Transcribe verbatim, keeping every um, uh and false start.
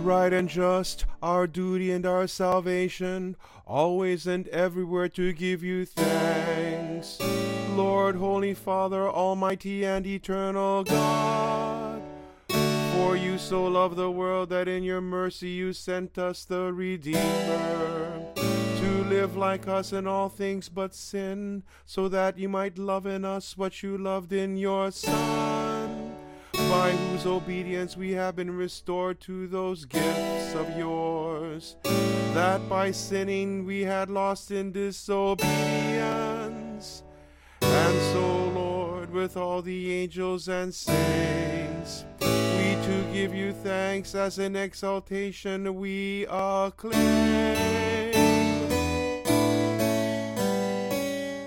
right and just, our duty and our salvation, always and everywhere to give you thanks. Lord, Holy Father, Almighty and Eternal God, for you so loved the world that in your mercy you sent us the Redeemer, to live like us in all things but sin, so that you might love in us what you loved in your Son, by whose obedience we have been restored to those gifts of yours, that by sinning we had lost in disobedience. And so, Lord, with all the angels and saints, we too give you thanks, as in exaltation we acclaim.